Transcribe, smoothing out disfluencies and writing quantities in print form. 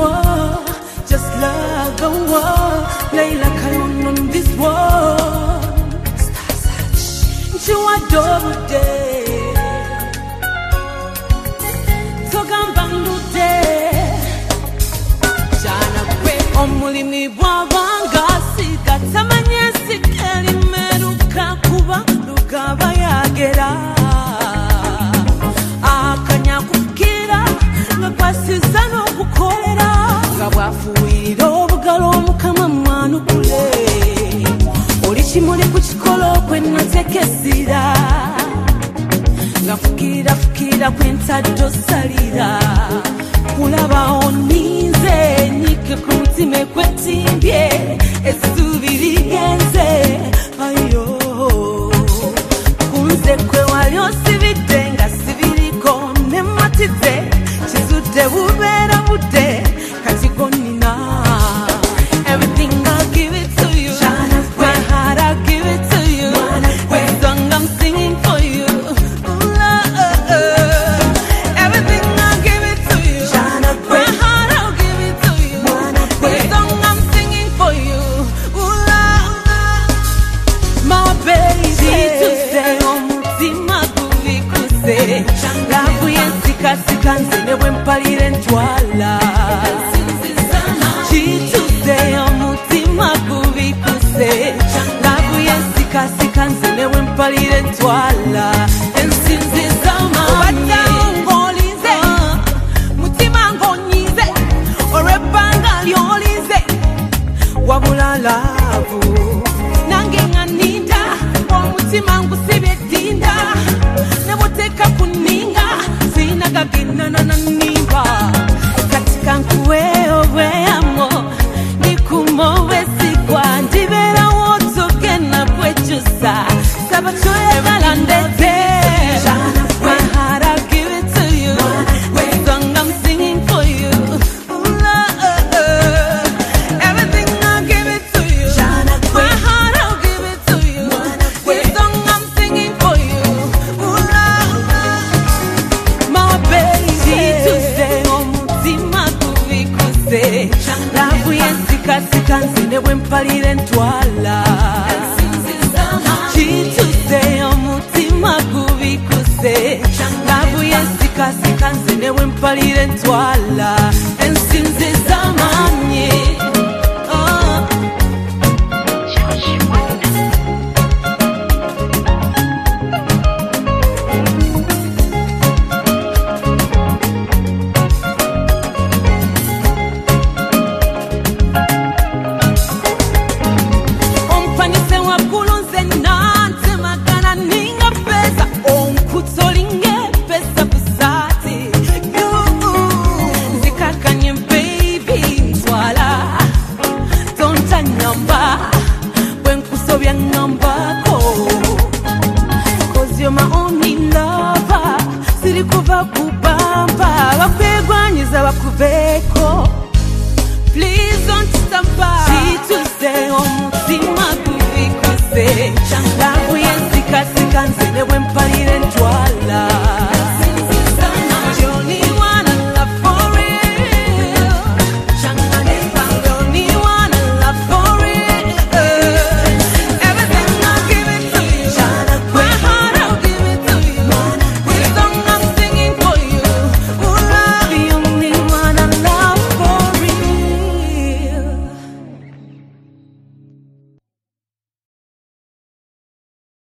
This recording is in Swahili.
war, just like a war. Play like I on this war. You are double day. Togambandu day. Jana kwe omulimi bwabanga sika tamanye sikeli meruka kuba lugaba yagera. Akanya kukira ngapasiza no kukolera. Ngabwafuwira obugalo omukama mwanukule. Chimole kuchikolo kwena tekesira ngafukira fukira kwenta dosalira kulaba onize nike kumutime kwetimbye esubiri genze ayo kunze kwe walyo sibidenga sibiriko nematize chizude bubera bude katigonina everything I'll give it to you. I'll give it to you. When song I'm singing for you. Ooh, everything I'll give it to you. My heart I'll give it to you. When song I'm singing for you. Ooh, my baby. Tuesday omutima gubikuse. Lavu yensika sika nzene wempalire ntwala. Tuesday omutima gubikuse. Sika nzene wempalire ntwala ensinziza manye ngolize mutima ngonyize orebanga lyolize wabula lavu nange nganinda omutima ngusibye dinda neboteka kuninga sinagaginana nanimba katika nkuwe obweyamo ndikumowe sigwa ndibera my heart I'll give it to you. When song I'm singing for you. Ooh, everything I'll give it to you. My heart I'll give it to you. When song I'm singing for you. Ooh, my baby. Tuesday omutima gubikuse. Lavu yensika sika nzene wempalire ntwala. Tuesday omutima gubikuse lavu yensika sika nzene wempalire ntwala ensinziza manye please don't stop by. Tuesday omutima gubikuse lavu yensika sika nzene wempalire ntwala.